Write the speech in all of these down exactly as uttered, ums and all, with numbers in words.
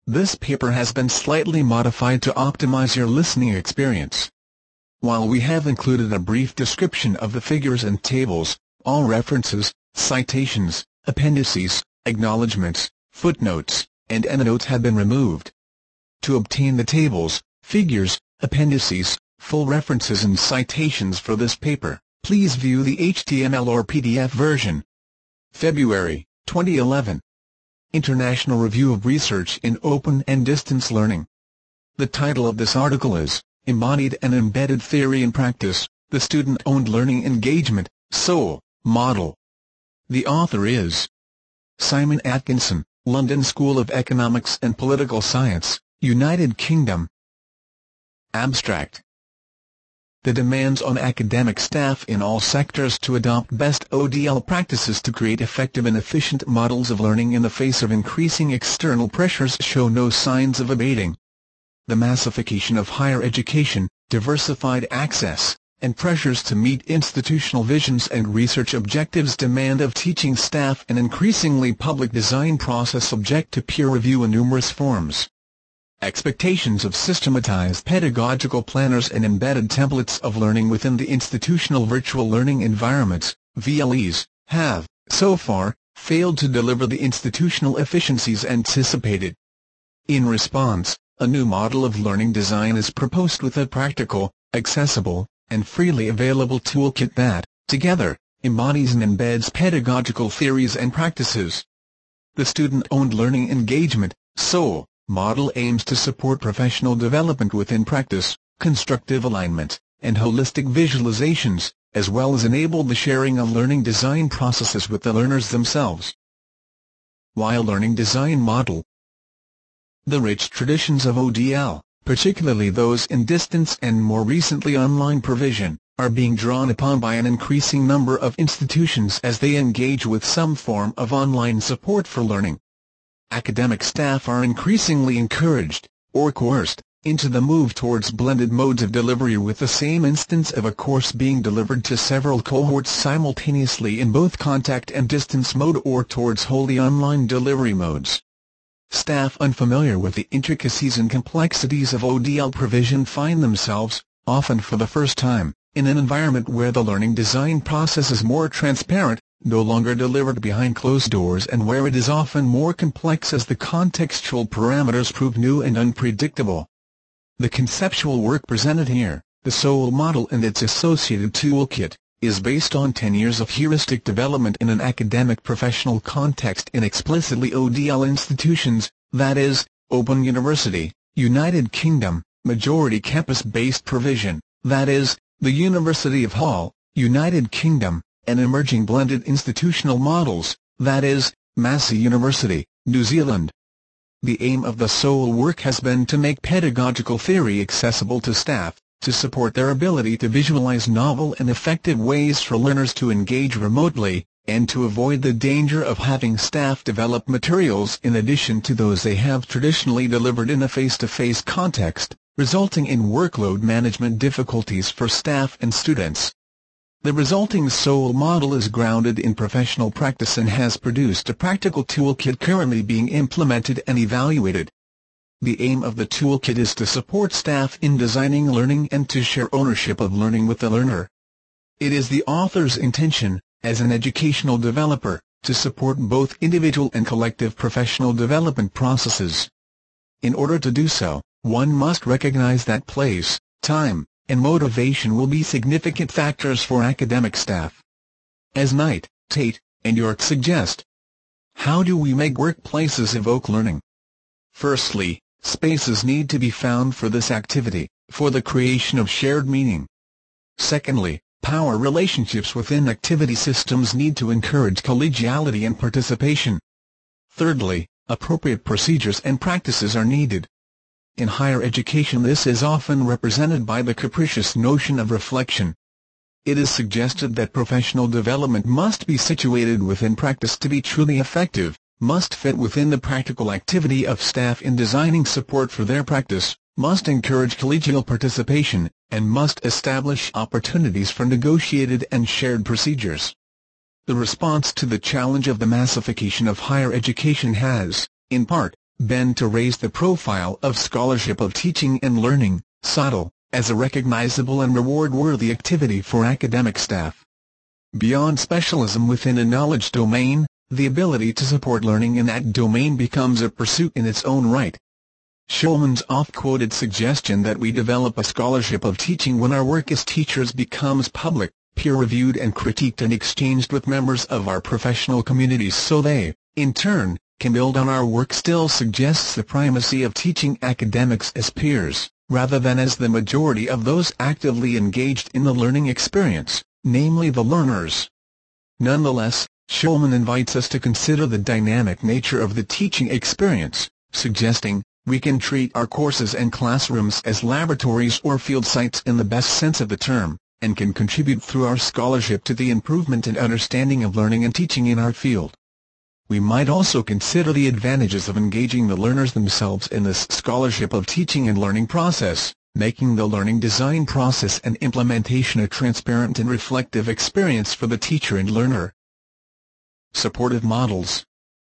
this paper has been slightly modified to optimize your listening experience. While we have included a brief description of the figures and tables, all references, citations, appendices, acknowledgments, footnotes, and endnotes have been removed. To obtain the tables, figures, appendices, full references and citations for this paper, please view the H T M L or P D F version. February twenty eleven. International Review of Research in Open and Distance Learning. The title of this article is, Embodied and Embedded Theory in Practice, the Student-Owned Learning Engagement, S O L, Model. The author is Simon Atkinson, London School of Economics and Political Science, United Kingdom. Abstract. The demands on academic staff in all sectors to adopt best O D L practices to create effective and efficient models of learning in the face of increasing external pressures show no signs of abating. The massification of higher education, diversified access, and pressures to meet institutional visions and research objectives demand of teaching staff an increasingly public design process subject to peer review in numerous forms. Expectations of systematized pedagogical planners and embedded templates of learning within the institutional virtual learning environments, V L Es, have, so far, failed to deliver the institutional efficiencies anticipated. In response, a new model of learning design is proposed with a practical, accessible, and freely available toolkit that, together, embodies and embeds pedagogical theories and practices. The Student-Owned Learning Engagement, S O L, model aims to support professional development within practice, constructive alignment, and holistic visualizations, as well as enable the sharing of learning design processes with the learners themselves. While learning design model. The rich traditions of O D L, particularly those in distance and more recently online provision, are being drawn upon by an increasing number of institutions as they engage with some form of online support for learning. Academic staff are increasingly encouraged, or coerced, into the move towards blended modes of delivery with the same instance of a course being delivered to several cohorts simultaneously in both contact and distance mode or towards wholly online delivery modes. Staff unfamiliar with the intricacies and complexities of O D L provision find themselves, often for the first time, in an environment where the learning design process is more transparent, no longer delivered behind closed doors, and where it is often more complex as the contextual parameters prove new and unpredictable. The conceptual work presented here, the S O L model and its associated toolkit, is based on ten years of heuristic development in an academic professional context in explicitly O D L institutions, that is, Open University, United Kingdom, majority campus-based provision, that is, the University of Hull, United Kingdom, and emerging blended institutional models, that is, Massey University, New Zealand. The aim of the S O L work has been to make pedagogical theory accessible to staff, to support their ability to visualize novel and effective ways for learners to engage remotely, and to avoid the danger of having staff develop materials in addition to those they have traditionally delivered in a face-to-face context, resulting in workload management difficulties for staff and students. The resulting S O L model is grounded in professional practice and has produced a practical toolkit currently being implemented and evaluated. The aim of the toolkit is to support staff in designing learning and to share ownership of learning with the learner. It is the author's intention, as an educational developer, to support both individual and collective professional development processes. In order to do so, one must recognize that place, time, and motivation will be significant factors for academic staff. As Knight, Tate, and York suggest, how do we make workplaces evoke learning? Firstly, spaces need to be found for this activity, for the creation of shared meaning. Secondly, power relationships within activity systems need to encourage collegiality and participation. Thirdly, appropriate procedures and practices are needed. In higher education, this is often represented by the capricious notion of reflection. It is suggested that professional development must be situated within practice to be truly effective, must fit within the practical activity of staff in designing support for their practice, must encourage collegial participation, and must establish opportunities for negotiated and shared procedures. The response to the challenge of the massification of higher education has, in part, bend to raise the profile of scholarship of teaching and learning, S O T L, as a recognizable and reward-worthy activity for academic staff. Beyond specialism within a knowledge domain, the ability to support learning in that domain becomes a pursuit in its own right. Shulman's oft-quoted suggestion that we develop a scholarship of teaching when our work as teachers becomes public, peer-reviewed and critiqued and exchanged with members of our professional communities so they, in turn, can build on our work still suggests the primacy of teaching academics as peers, rather than as the majority of those actively engaged in the learning experience, namely the learners. Nonetheless, Shulman invites us to consider the dynamic nature of the teaching experience, suggesting, we can treat our courses and classrooms as laboratories or field sites in the best sense of the term, and can contribute through our scholarship to the improvement and understanding of learning and teaching in our field. We might also consider the advantages of engaging the learners themselves in this scholarship of teaching and learning process, making the learning design process and implementation a transparent and reflective experience for the teacher and learner. Supportive models.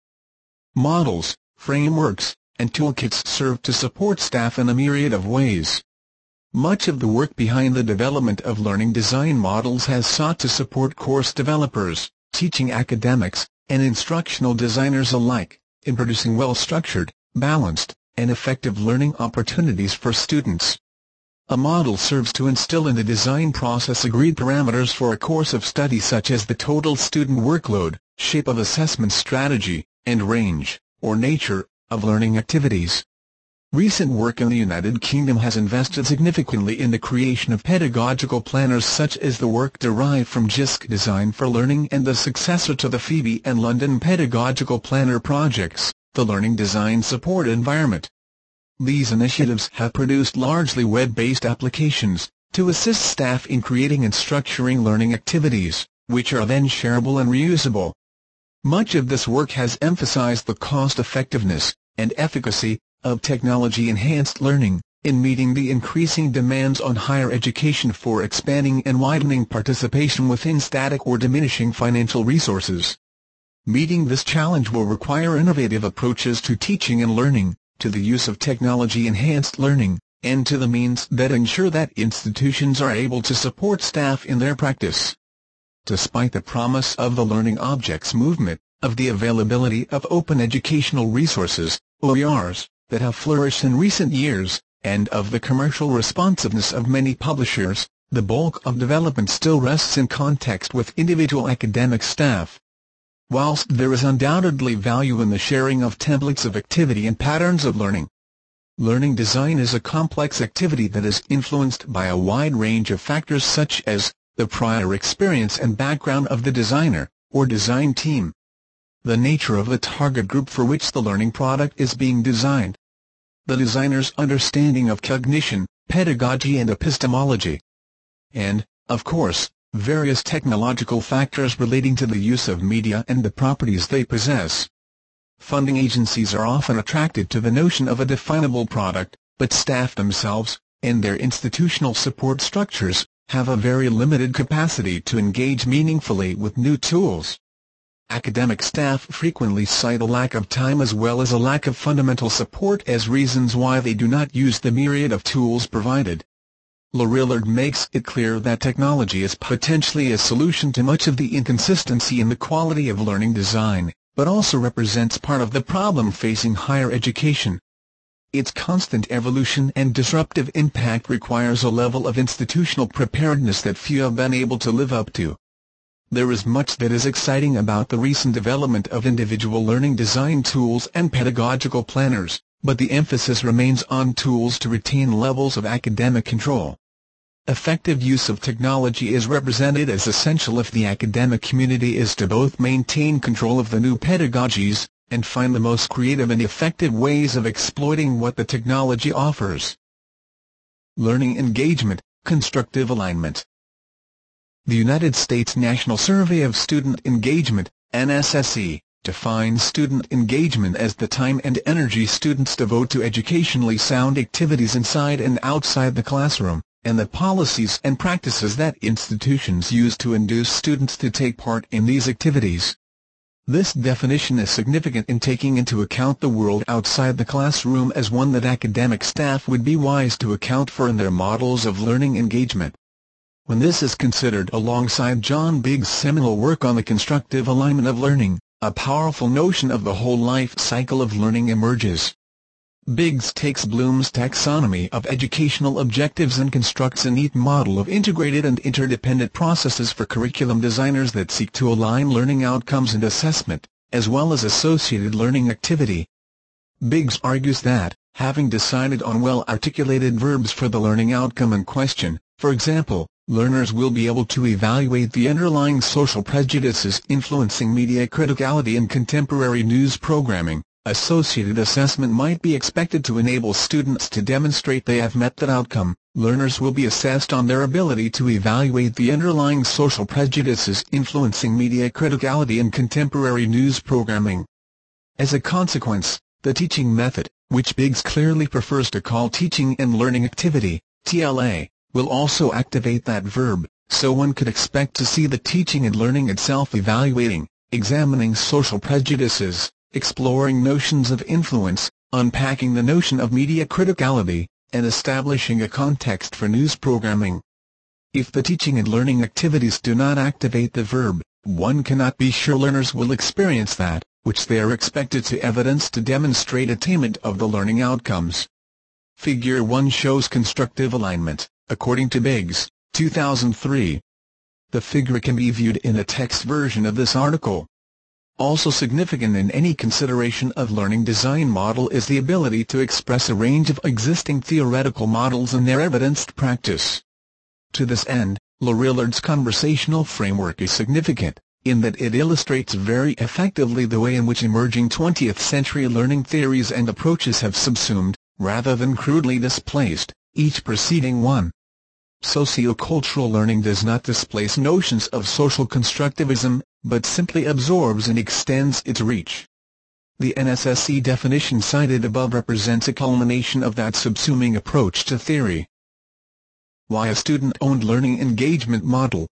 Models, frameworks, and toolkits serve to support staff in a myriad of ways. Much of the work behind the development of learning design models has sought to support course developers, teaching academics, and instructional designers alike, in producing well-structured, balanced, and effective learning opportunities for students. A model serves to instill in the design process agreed parameters for a course of study such as the total student workload, shape of assessment strategy, and range, or nature, of learning activities. Recent work in the United Kingdom has invested significantly in the creation of pedagogical planners such as the work derived from J I S C Design for Learning and the successor to the Phoebe and London Pedagogical Planner projects, the Learning Design Support Environment. These initiatives have produced largely web-based applications, to assist staff in creating and structuring learning activities, which are then shareable and reusable. Much of this work has emphasized the cost-effectiveness and efficacy of technology-enhanced learning in meeting the increasing demands on higher education for expanding and widening participation within static or diminishing financial resources. Meeting this challenge will require innovative approaches to teaching and learning, to the use of technology-enhanced learning, and to the means that ensure that institutions are able to support staff in their practice. Despite the promise of the learning objects movement, of the availability of open educational resources, O E Rs, that have flourished in recent years, and of the commercial responsiveness of many publishers, the bulk of development still rests in context with individual academic staff. Whilst there is undoubtedly value in the sharing of templates of activity and patterns of learning, learning design is a complex activity that is influenced by a wide range of factors such as the prior experience and background of the designer, or design team, the nature of the target group for which the learning product is being designed, the designer's understanding of cognition, pedagogy and epistemology, and, of course, various technological factors relating to the use of media and the properties they possess. Funding agencies are often attracted to the notion of a definable product, but staff themselves, and their institutional support structures, have a very limited capacity to engage meaningfully with new tools. Academic staff frequently cite a lack of time as well as a lack of fundamental support as reasons why they do not use the myriad of tools provided. Lorillard makes it clear that technology is potentially a solution to much of the inconsistency in the quality of learning design, but also represents part of the problem facing higher education. Its constant evolution and disruptive impact requires a level of institutional preparedness that few have been able to live up to. There is much that is exciting about the recent development of individual learning design tools and pedagogical planners, but the emphasis remains on tools to retain levels of academic control. Effective use of technology is represented as essential if the academic community is to both maintain control of the new pedagogies, and find the most creative and effective ways of exploiting what the technology offers. Learning engagement, constructive alignment. The United States National Survey of Student Engagement, N S S E, defines student engagement as the time and energy students devote to educationally sound activities inside and outside the classroom, and the policies and practices that institutions use to induce students to take part in these activities. This definition is significant in taking into account the world outside the classroom as one that academic staff would be wise to account for in their models of learning engagement. When this is considered alongside John Biggs' seminal work on the constructive alignment of learning, a powerful notion of the whole life cycle of learning emerges. Biggs takes Bloom's taxonomy of educational objectives and constructs a neat model of integrated and interdependent processes for curriculum designers that seek to align learning outcomes and assessment, as well as associated learning activity. Biggs argues that, having decided on well-articulated verbs for the learning outcome in question, for example, learners will be able to evaluate the underlying social prejudices influencing media criticality and contemporary news programming. Associated assessment might be expected to enable students to demonstrate they have met that outcome. Learners will be assessed on their ability to evaluate the underlying social prejudices influencing media criticality and contemporary news programming. As a consequence, the teaching method, which Biggs clearly prefers to call teaching and learning activity, T L A, will also activate that verb, so one could expect to see the teaching and learning itself evaluating, examining social prejudices, exploring notions of influence, unpacking the notion of media criticality, and establishing a context for news programming. If the teaching and learning activities do not activate the verb, one cannot be sure learners will experience that, which they are expected to evidence to demonstrate attainment of the learning outcomes. Figure one shows constructive alignment, according to Biggs, two thousand three. The figure can be viewed in a text version of this article. Also significant in any consideration of learning design model is the ability to express a range of existing theoretical models and their evidenced practice. To this end, Laurillard's conversational framework is significant, in that it illustrates very effectively the way in which emerging twentieth century learning theories and approaches have subsumed, rather than crudely displaced, each preceding one. Sociocultural learning does not displace notions of social constructivism, but simply absorbs and extends its reach. The N S S E definition cited above represents a culmination of that subsuming approach to theory. Why a student-owned learning engagement model?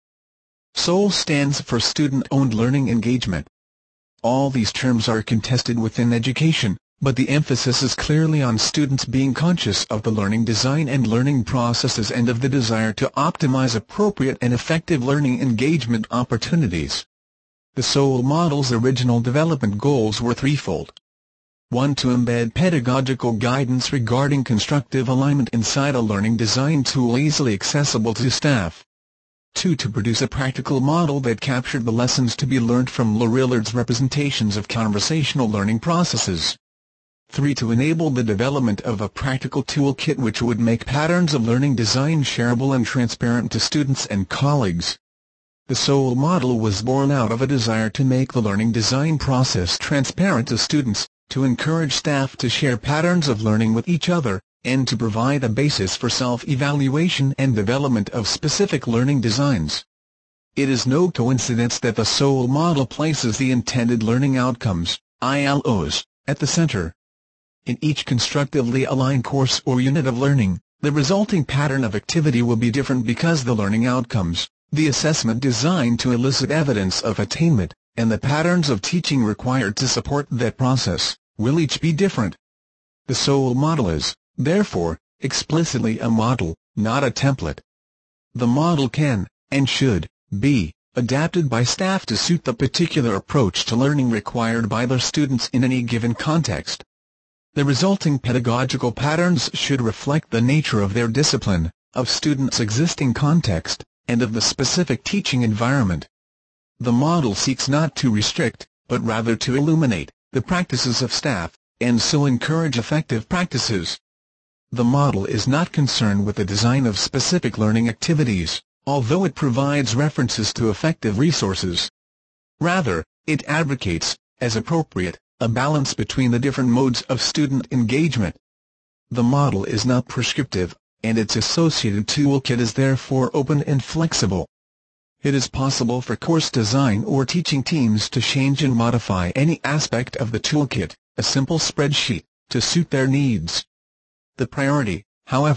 S O L stands for Student-Owned Learning Engagement. All these terms are contested within education, but the emphasis is clearly on students being conscious of the learning design and learning processes and of the desire to optimize appropriate and effective learning engagement opportunities. The S O L model's original development goals were threefold. one To embed pedagogical guidance regarding constructive alignment inside a learning design tool easily accessible to staff. two To produce a practical model that captured the lessons to be learned from Laurillard's representations of conversational learning processes. three To enable the development of a practical toolkit which would make patterns of learning design shareable and transparent to students and colleagues. The S O L model was born out of a desire to make the learning design process transparent to students, to encourage staff to share patterns of learning with each other, and to provide a basis for self-evaluation and development of specific learning designs. It is no coincidence that the S O L model places the intended learning outcomes, I L Os, at the center. In each constructively aligned course or unit of learning, the resulting pattern of activity will be different because the learning outcomes, the assessment designed to elicit evidence of attainment, and the patterns of teaching required to support that process, will each be different. The S O L model is, therefore, explicitly a model, not a template. The model can, and should, be, adapted by staff to suit the particular approach to learning required by their students in any given context. The resulting pedagogical patterns should reflect the nature of their discipline, of students' existing context, and of the specific teaching environment. The model seeks not to restrict, but rather to illuminate, the practices of staff, and so encourage effective practices. The model is not concerned with the design of specific learning activities, although it provides references to effective resources. Rather, it advocates, as appropriate, a balance between the different modes of student engagement. The model is not prescriptive, and its associated toolkit is therefore open and flexible. It is possible for course design or teaching teams to change and modify any aspect of the toolkit, a simple spreadsheet, to suit their needs. The priority, however,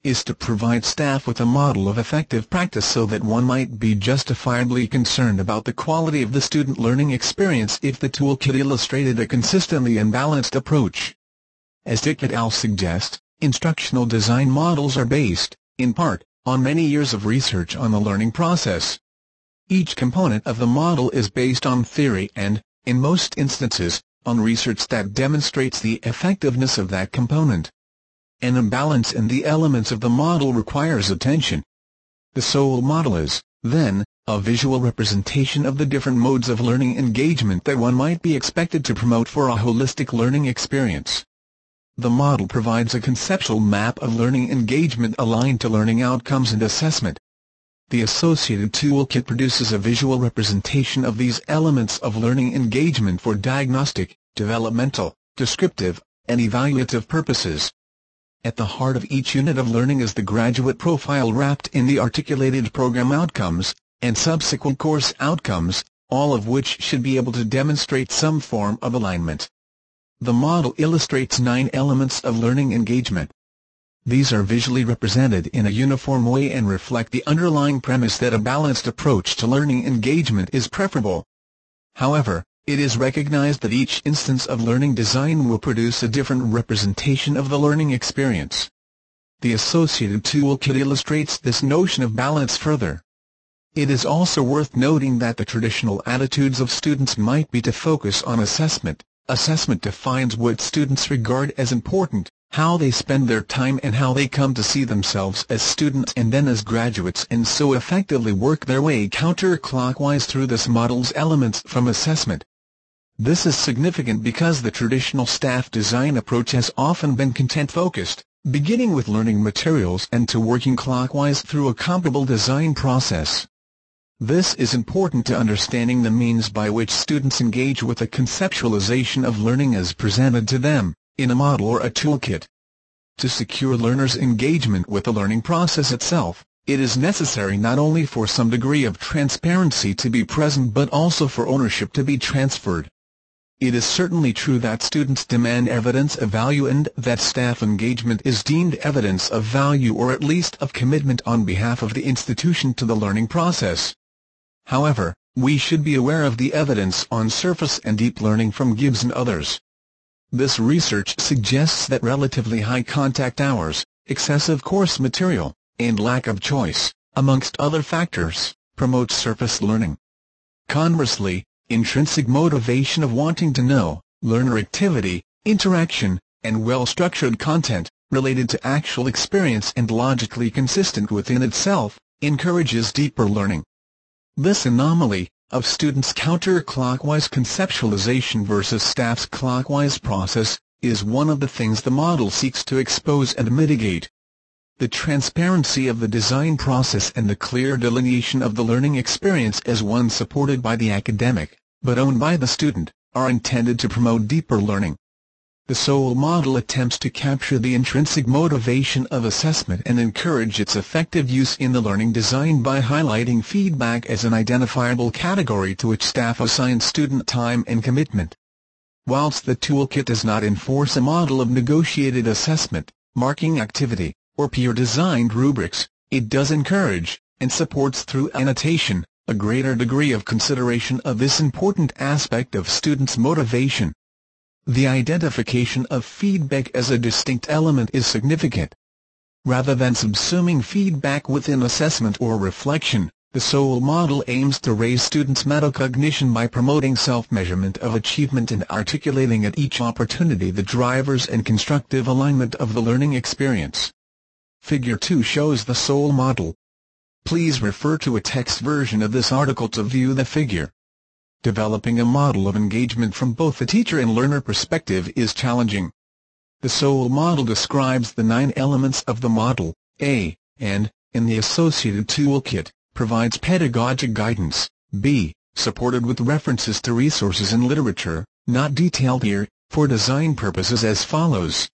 is to provide staff with a model of effective practice so that one might be justifiably concerned about the quality of the student learning experience if the toolkit illustrated a consistently and balanced approach. As Dick et al. Suggest, instructional design models are based, in part, on many years of research on the learning process. Each component of the model is based on theory and, in most instances, on research that demonstrates the effectiveness of that component. An imbalance in the elements of the model requires attention. The SOLE model is, then, a visual representation of the different modes of learning engagement that one might be expected to promote for a holistic learning experience. The model provides a conceptual map of learning engagement aligned to learning outcomes and assessment. The associated toolkit produces a visual representation of these elements of learning engagement for diagnostic, developmental, descriptive, and evaluative purposes. At the heart of each unit of learning is the graduate profile wrapped in the articulated program outcomes, and subsequent course outcomes, all of which should be able to demonstrate some form of alignment. The model illustrates nine elements of learning engagement. These are visually represented in a uniform way and reflect the underlying premise that a balanced approach to learning engagement is preferable. However, it is recognized that each instance of learning design will produce a different representation of the learning experience. The associated toolkit illustrates this notion of balance further. It is also worth noting that the traditional attitudes of students might be to focus on assessment. Assessment defines what students regard as important, how they spend their time and how they come to see themselves as students and then as graduates, and so effectively work their way counterclockwise through this model's elements from assessment. This is significant because the traditional staff design approach has often been content-focused, beginning with learning materials and to working clockwise through a comparable design process. This is important to understanding the means by which students engage with the conceptualization of learning as presented to them, in a model or a toolkit. To secure learners' engagement with the learning process itself, it is necessary not only for some degree of transparency to be present but also for ownership to be transferred. It is certainly true that students demand evidence of value and that staff engagement is deemed evidence of value or at least of commitment on behalf of the institution to the learning process. However, we should be aware of the evidence on surface and deep learning from Gibbs and others. This research suggests that relatively high contact hours, excessive course material, and lack of choice, amongst other factors, promote surface learning. Conversely, intrinsic motivation of wanting to know, learner activity, interaction, and well-structured content, related to actual experience and logically consistent within itself, encourages deeper learning. This anomaly, of students' counterclockwise conceptualization versus staff's clockwise process, is one of the things the model seeks to expose and mitigate. The transparency of the design process and the clear delineation of the learning experience as one supported by the academic, but owned by the student, are intended to promote deeper learning. The SOLE model attempts to capture the intrinsic motivation of assessment and encourage its effective use in the learning design by highlighting feedback as an identifiable category to which staff assign student time and commitment. Whilst the toolkit does not enforce a model of negotiated assessment, marking activity, or peer-designed rubrics, it does encourage, and supports through annotation, a greater degree of consideration of this important aspect of students' motivation. The identification of feedback as a distinct element is significant. Rather than subsuming feedback within assessment or reflection, the SOLE model aims to raise students' metacognition by promoting self-measurement of achievement and articulating at each opportunity the drivers and constructive alignment of the learning experience. Figure two shows the SOLE model. Please refer to a text version of this article to view the figure. Developing a model of engagement from both the teacher and learner perspective is challenging. The SOLE model describes the nine elements of the model, A, and, in the associated toolkit, provides pedagogic guidance, B, supported with references to resources and literature, not detailed here, for design purposes as follows.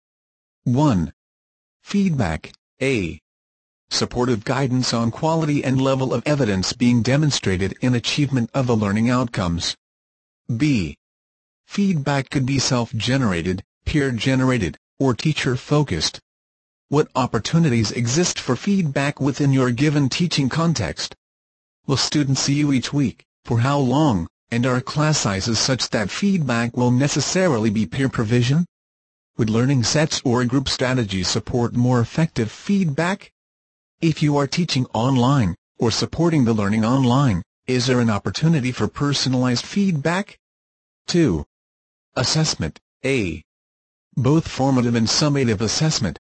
one. Feedback, A. Supportive guidance on quality and level of evidence being demonstrated in achievement of the learning outcomes. B. Feedback could be self-generated, peer-generated, or teacher-focused. What opportunities exist for feedback within your given teaching context? Will students see you each week, for how long, and are class sizes such that feedback will necessarily be peer provision? Would learning sets or group strategies support more effective feedback? If you are teaching online, or supporting the learning online, is there an opportunity for personalized feedback? two. Assessment, A. Both formative and summative assessment.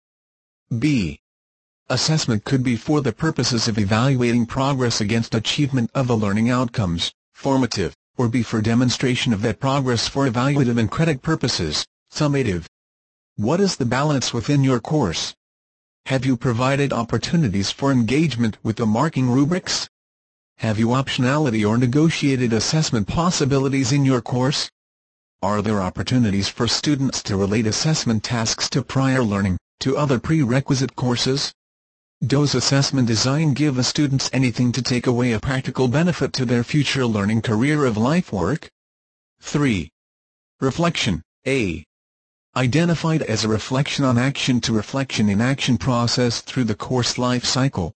B. Assessment could be for the purposes of evaluating progress against achievement of the learning outcomes, formative, or be for demonstration of that progress for evaluative and credit purposes, summative. What is the balance within your course? Have you provided opportunities for engagement with the marking rubrics? Have you optionality or negotiated assessment possibilities in your course? Are there opportunities for students to relate assessment tasks to prior learning, to other prerequisite courses? Does assessment design give the students anything to take away a practical benefit to their future learning career of life work? three. Reflection, A. Identified as a reflection on action to reflection in action process through the course life cycle.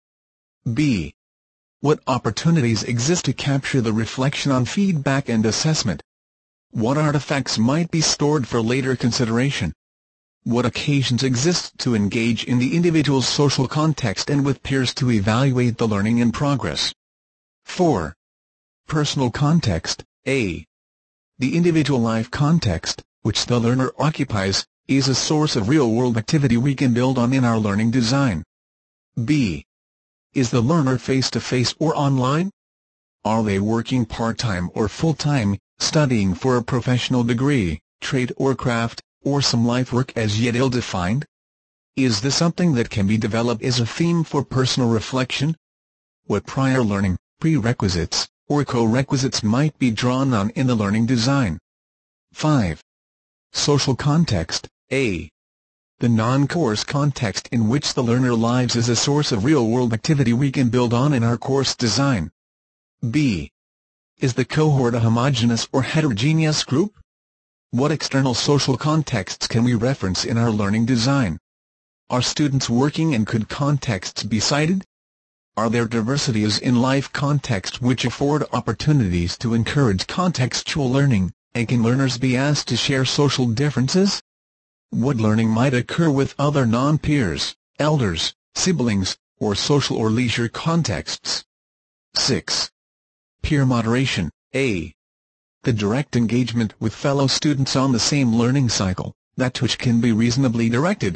B. What opportunities exist to capture the reflection on feedback and assessment? What artifacts might be stored for later consideration? What occasions exist to engage in the individual's social context and with peers to evaluate the learning in progress? four. Personal context, A. The individual life context, which the learner occupies, is a source of real-world activity we can build on in our learning design. B. Is the learner face-to-face or online? Are they working part-time or full-time, studying for a professional degree, trade or craft, or some life work as yet ill-defined? Is this something that can be developed as a theme for personal reflection? What prior learning, prerequisites, or co-requisites might be drawn on in the learning design? five. Social context, A. The non-course context in which the learner lives is a source of real-world activity we can build on in our course design. B. Is the cohort a homogeneous or heterogeneous group? What external social contexts can we reference in our learning design? Are students working and could contexts be cited? Are there diversities in life context which afford opportunities to encourage contextual learning, and can learners be asked to share social differences? What learning might occur with other non-peers, elders, siblings, or social or leisure contexts? six. Peer moderation, A. The direct engagement with fellow students on the same learning cycle, that which can be reasonably directed.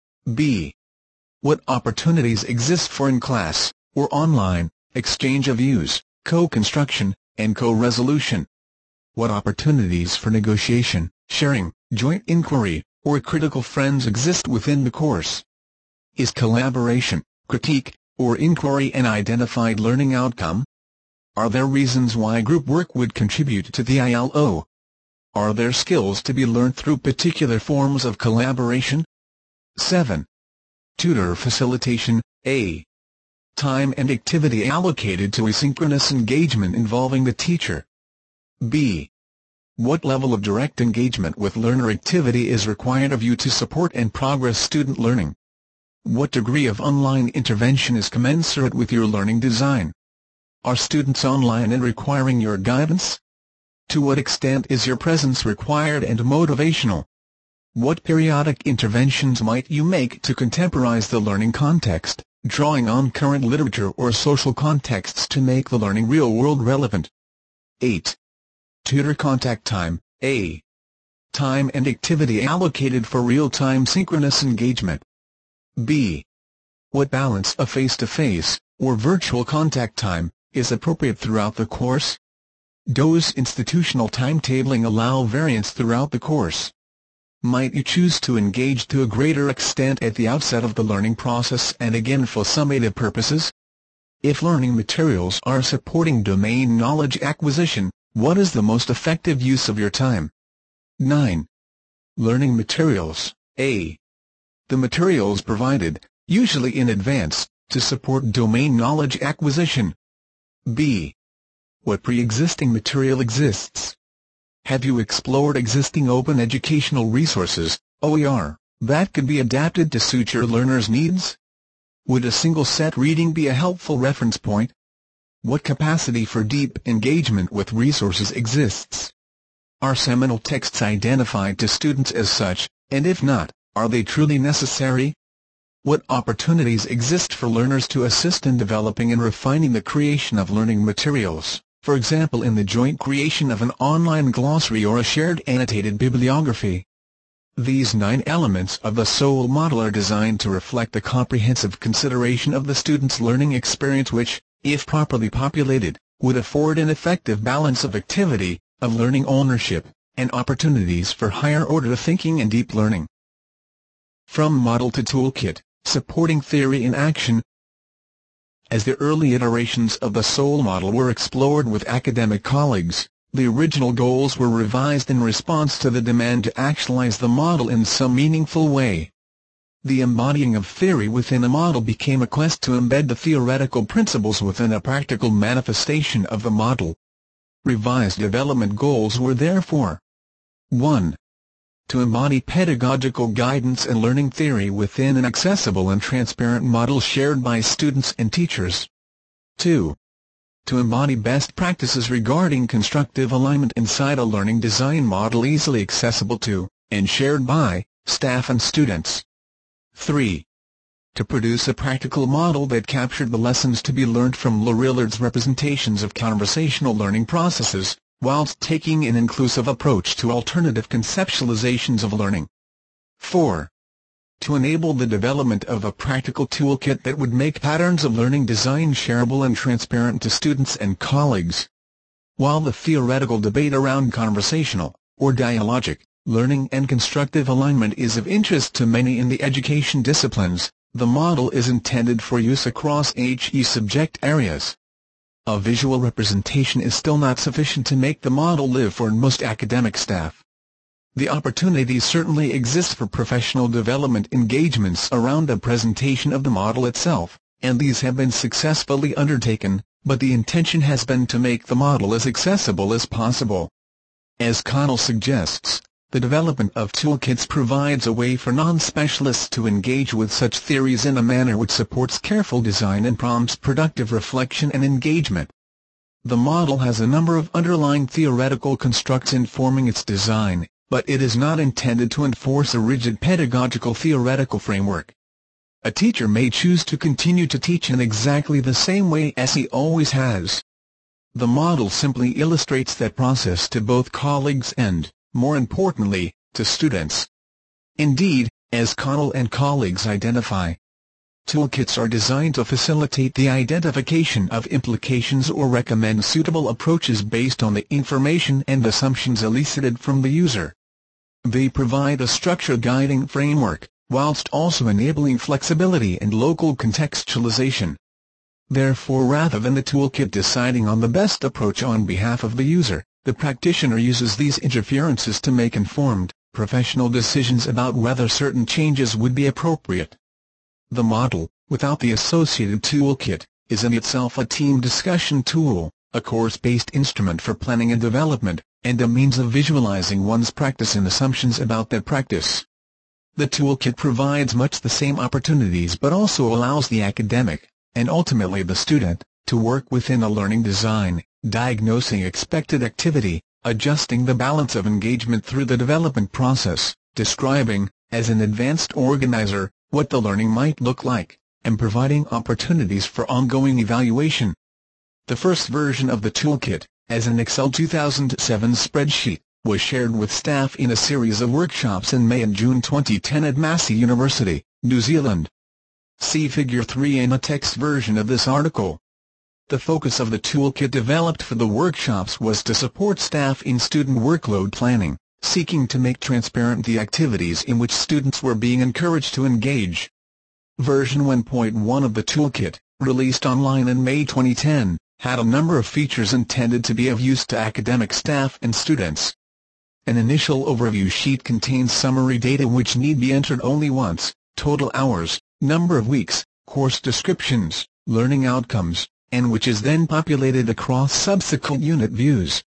B. What opportunities exist for in-class, or online, exchange of views, co-construction, and co-resolution? What opportunities for negotiation, sharing, joint inquiry, or critical friends exist within the course? Is collaboration, critique, or inquiry an identified learning outcome? Are there reasons why group work would contribute to the I L O? Are there skills to be learned through particular forms of collaboration? seven. Tutor facilitation, A. Time and activity allocated to asynchronous engagement involving the teacher. B. What level of direct engagement with learner activity is required of you to support and progress student learning? What degree of online intervention is commensurate with your learning design? Are students online and requiring your guidance? To what extent is your presence required and motivational? What periodic interventions might you make to contemporize the learning context, drawing on current literature or social contexts to make the learning real-world relevant? eight. Tutor contact time, A. Time and activity allocated for real-time synchronous engagement. B. What balance of face-to-face, or virtual contact time, is appropriate throughout the course? Does institutional timetabling allow variance throughout the course? Might you choose to engage to a greater extent at the outset of the learning process and again for summative purposes? If learning materials are supporting domain knowledge acquisition, what is the most effective use of your time? nine. Learning materials, A. The materials provided, usually in advance, to support domain knowledge acquisition. B. What pre-existing material exists? Have you explored existing open educational resources, O E R, that could be adapted to suit your learner's needs? Would a single set reading be a helpful reference point? What capacity for deep engagement with resources exists? Are seminal texts identified to students as such, and if not, are they truly necessary? What opportunities exist for learners to assist in developing and refining the creation of learning materials, for example in the joint creation of an online glossary or a shared annotated bibliography? These nine elements of the SOUL model are designed to reflect the comprehensive consideration of the student's learning experience which, if properly populated, would afford an effective balance of activity, of learning ownership, and opportunities for higher-order thinking and deep learning. From Model to Toolkit, Supporting Theory in Action. As the early iterations of the SOUL model were explored with academic colleagues, the original goals were revised in response to the demand to actualize the model in some meaningful way. The embodying of theory within a model became a quest to embed the theoretical principles within a practical manifestation of the model. Revised development goals were therefore: one. To embody pedagogical guidance and learning theory within an accessible and transparent model shared by students and teachers. two. To embody best practices regarding constructive alignment inside a learning design model easily accessible to, and shared by, staff and students. three. To produce a practical model that captured the lessons to be learned from Laurillard's representations of conversational learning processes, whilst taking an inclusive approach to alternative conceptualizations of learning. four. To enable the development of a practical toolkit that would make patterns of learning design shareable and transparent to students and colleagues. While the theoretical debate around conversational, or dialogic, learning and constructive alignment is of interest to many in the education disciplines, the model is intended for use across H E subject areas. A visual representation is still not sufficient to make the model live for most academic staff. The opportunities certainly exist for professional development engagements around the presentation of the model itself, and these have been successfully undertaken, but the intention has been to make the model as accessible as possible. As Connell suggests, the development of toolkits provides a way for non-specialists to engage with such theories in a manner which supports careful design and prompts productive reflection and engagement. The model has a number of underlying theoretical constructs informing its design, but it is not intended to enforce a rigid pedagogical theoretical framework. A teacher may choose to continue to teach in exactly the same way as he always has. The model simply illustrates that process to both colleagues and, more importantly, to students. Indeed, as Connell and colleagues identify, toolkits are designed to facilitate the identification of implications or recommend suitable approaches based on the information and assumptions elicited from the user. They provide a structured guiding framework, whilst also enabling flexibility and local contextualization. Therefore, rather than the toolkit deciding on the best approach on behalf of the user, the practitioner uses these interferences to make informed, professional decisions about whether certain changes would be appropriate. The model, without the associated toolkit, is in itself a team discussion tool, a course-based instrument for planning and development, and a means of visualizing one's practice and assumptions about that practice. The toolkit provides much the same opportunities but also allows the academic, and ultimately the student, to work within a learning design, diagnosing expected activity, adjusting the balance of engagement through the development process, describing, as an advanced organizer, what the learning might look like, and providing opportunities for ongoing evaluation. The first version of the toolkit, as an Excel two thousand seven spreadsheet, was shared with staff in a series of workshops in May and June twenty ten at Massey University, New Zealand. See Figure three in a text version of this article. The focus of the toolkit developed for the workshops was to support staff in student workload planning, seeking to make transparent the activities in which students were being encouraged to engage. Version one point one of the toolkit, released online in May twenty ten, had a number of features intended to be of use to academic staff and students. An initial overview sheet contains summary data which need be entered only once, total hours, number of weeks, course descriptions, learning outcomes, and which is then populated across subsequent unit views.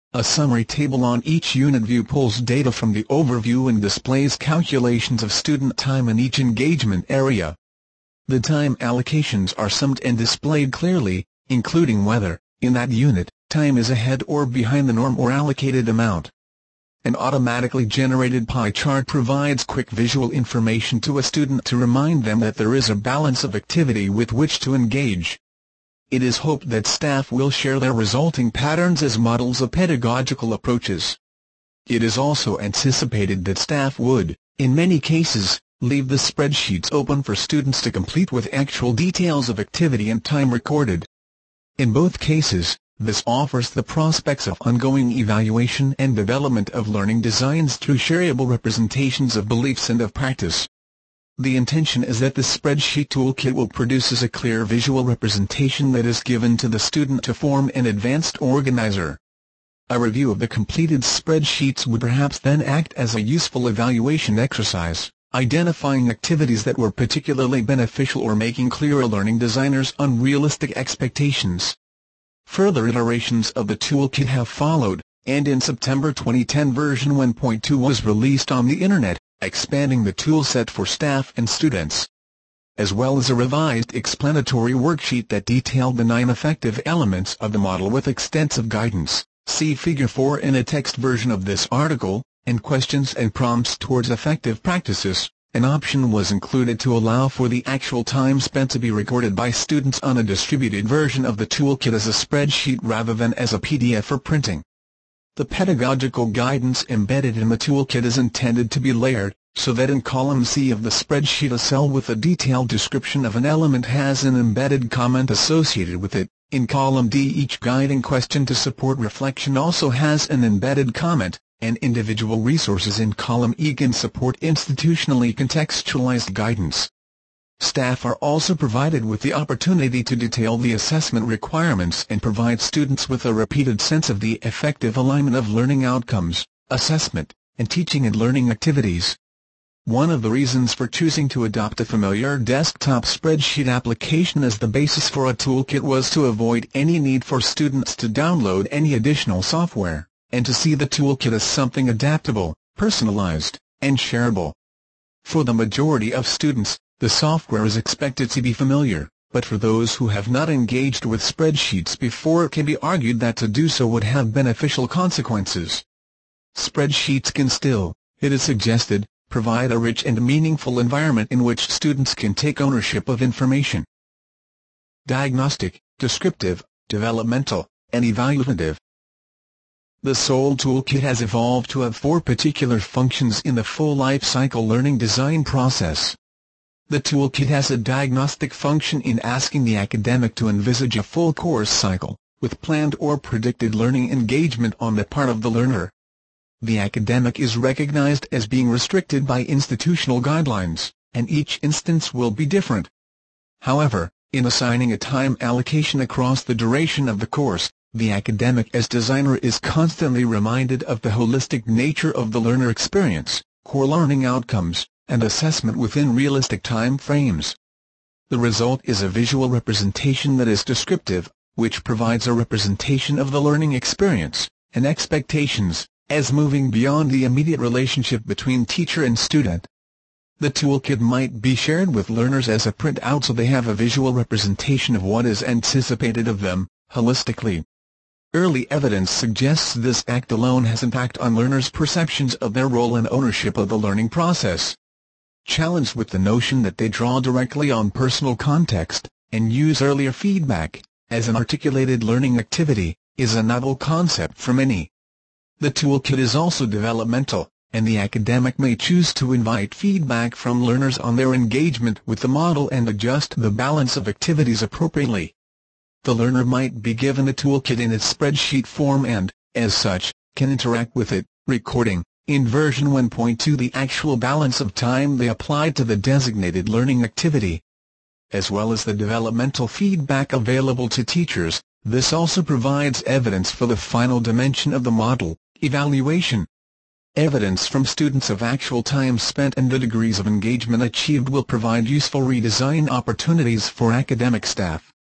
A summary table on each unit view pulls data from the overview and displays calculations of student time in each engagement area. The time allocations are summed and displayed clearly, including whether, in that unit, time is ahead or behind the norm or allocated amount. An automatically generated pie chart provides quick visual information to a student to remind them that there is a balance of activity with which to engage. It is hoped that staff will share their resulting patterns as models of pedagogical approaches. It is also anticipated that staff would, in many cases, leave the spreadsheets open for students to complete with actual details of activity and time recorded. In both cases, this offers the prospects of ongoing evaluation and development of learning designs through shareable representations of beliefs and of practice. The intention is that the spreadsheet toolkit will produce a clear visual representation that is given to the student to form an advanced organizer. A review of the completed spreadsheets would perhaps then act as a useful evaluation exercise, identifying activities that were particularly beneficial or making clear learning designers' unrealistic expectations. Further iterations of the toolkit have followed, and in September twenty ten version one point two was released on the Internet, expanding the toolset for staff and students. As well as a revised explanatory worksheet that detailed the nine effective elements of the model with extensive guidance, see Figure four in a text version of this article, and questions and prompts towards effective practices. An option was included to allow for the actual time spent to be recorded by students on a distributed version of the toolkit as a spreadsheet rather than as a P D F for printing. The pedagogical guidance embedded in the toolkit is intended to be layered, so that in column C of the spreadsheet a cell with a detailed description of an element has an embedded comment associated with it. In column D each guiding question to support reflection also has an embedded comment, and individual resources in column E can support institutionally contextualized guidance. Staff are also provided with the opportunity to detail the assessment requirements and provide students with a repeated sense of the effective alignment of learning outcomes, assessment, and teaching and learning activities. One of the reasons for choosing to adopt a familiar desktop spreadsheet application as the basis for a toolkit was to avoid any need for students to download any additional software, and to see the toolkit as something adaptable, personalized, and shareable. For the majority of students, the software is expected to be familiar, but for those who have not engaged with spreadsheets before it can be argued that to do so would have beneficial consequences. Spreadsheets can still, it is suggested, provide a rich and meaningful environment in which students can take ownership of information. Diagnostic, descriptive, developmental, and evaluative. The S O L toolkit has evolved to have four particular functions in the full life cycle learning design process. The toolkit has a diagnostic function in asking the academic to envisage a full course cycle, with planned or predicted learning engagement on the part of the learner. The academic is recognized as being restricted by institutional guidelines, and each instance will be different. However, in assigning a time allocation across the duration of the course, the academic as designer is constantly reminded of the holistic nature of the learner experience, core learning outcomes, and assessment within realistic time frames. The result is a visual representation that is descriptive, which provides a representation of the learning experience and expectations, as moving beyond the immediate relationship between teacher and student. The toolkit might be shared with learners as a printout so they have a visual representation of what is anticipated of them, holistically. Early evidence suggests this act alone has impact on learners' perceptions of their role and ownership of the learning process. Challenged with the notion that they draw directly on personal context, and use earlier feedback, as an articulated learning activity, is a novel concept for many. The toolkit is also developmental, and the academic may choose to invite feedback from learners on their engagement with the model and adjust the balance of activities appropriately. The learner might be given a toolkit in its spreadsheet form and, as such, can interact with it, recording, in version one point two, the actual balance of time they applied to the designated learning activity. As well as the developmental feedback available to teachers, this also provides evidence for the final dimension of the model, evaluation. Evidence from students of actual time spent and the degrees of engagement achieved will provide useful redesign opportunities for academic staff.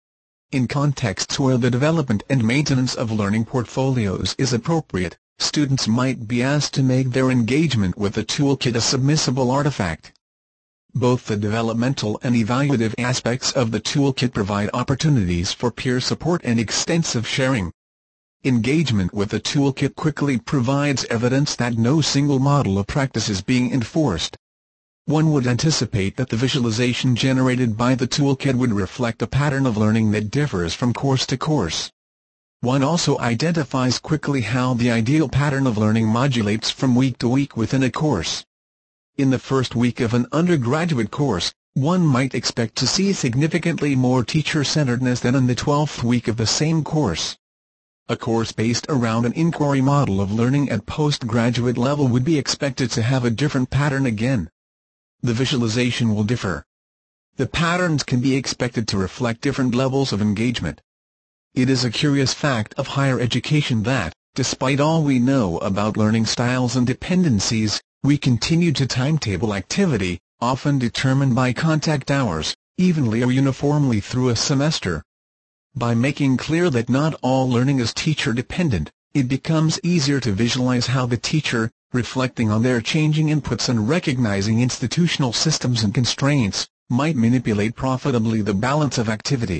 In contexts where the development and maintenance of learning portfolios is appropriate, students might be asked to make their engagement with the toolkit a submissible artifact. Both the developmental and evaluative aspects of the toolkit provide opportunities for peer support and extensive sharing. Engagement with the toolkit quickly provides evidence that no single model of practice is being enforced. One would anticipate that the visualization generated by the toolkit would reflect a pattern of learning that differs from course to course. One also identifies quickly how the ideal pattern of learning modulates from week to week within a course. In the first week of an undergraduate course, one might expect to see significantly more teacher-centeredness than in the twelfth week of the same course. A course based around an inquiry model of learning at postgraduate level would be expected to have a different pattern again. The visualization will differ. The patterns can be expected to reflect different levels of engagement. It is a curious fact of higher education that, despite all we know about learning styles and dependencies, we continue to timetable activity, often determined by contact hours, evenly or uniformly through a semester. By making clear that not all learning is teacher-dependent, it becomes easier to visualize how the teacher, reflecting on their changing inputs and recognizing institutional systems and constraints, might manipulate profitably the balance of activity.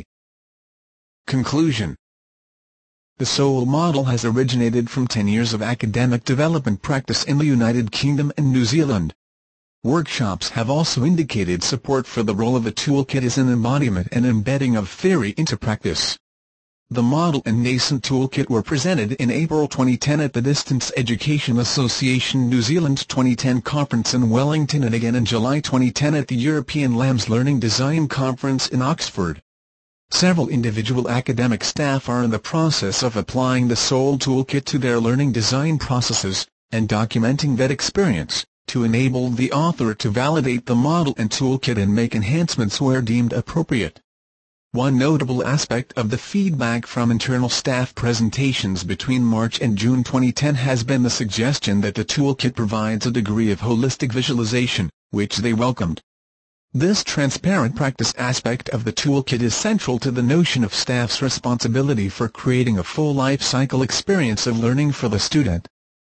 Conclusion. The SOUL model has originated from ten years of academic development practice in the United Kingdom and New Zealand. Workshops have also indicated support for the role of the toolkit as an embodiment and embedding of theory into practice. The model and nascent toolkit were presented in April twenty ten at the Distance Education Association New Zealand twenty ten conference in Wellington and again in July twenty ten at the European LAMS Learning Design Conference in Oxford. Several individual academic staff are in the process of applying the SOUL toolkit to their learning design processes, and documenting that experience, to enable the author to validate the model and toolkit and make enhancements where deemed appropriate. One notable aspect of the feedback from internal staff presentations between March and June twenty ten has been the suggestion that the toolkit provides a degree of holistic visualization, which they welcomed. This transparent practice aspect of the toolkit is central to the notion of staff's responsibility for creating a full life cycle experience of learning for the student.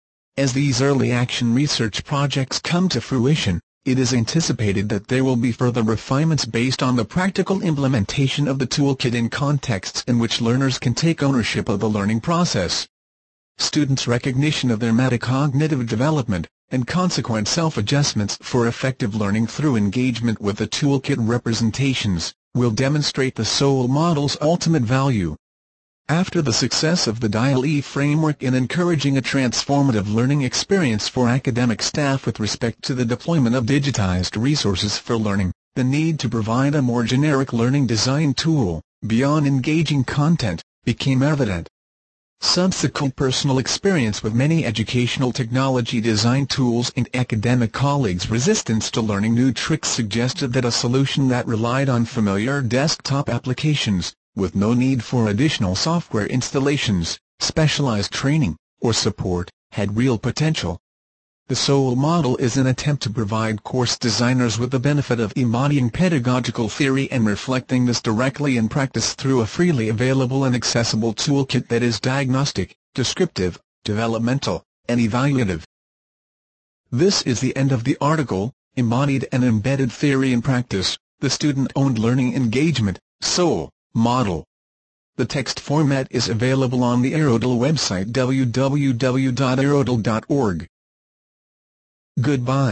As these early action research projects come to fruition, it is anticipated that there will be further refinements based on the practical implementation of the toolkit in contexts in which learners can take ownership of the learning process. Students' recognition of their metacognitive development, and consequent self-adjustments for effective learning through engagement with the toolkit representations, will demonstrate the SOUL model's ultimate value. After the success of the D I L E framework in encouraging a transformative learning experience for academic staff with respect to the deployment of digitized resources for learning, the need to provide a more generic learning design tool, beyond engaging content, became evident. Subsequent personal experience with many educational technology design tools and academic colleagues' resistance to learning new tricks suggested that a solution that relied on familiar desktop applications, with no need for additional software installations, specialized training, or support, had real potential. The SOUL model is an attempt to provide course designers with the benefit of embodying pedagogical theory and reflecting this directly in practice through a freely available and accessible toolkit that is diagnostic, descriptive, developmental, and evaluative. This is the end of the article, Embodied and Embedded Theory in Practice, the Student-Owned Learning Engagement, SOUL model. The text format is available on the Aerodal website w w w dot aerodal dot org. Goodbye.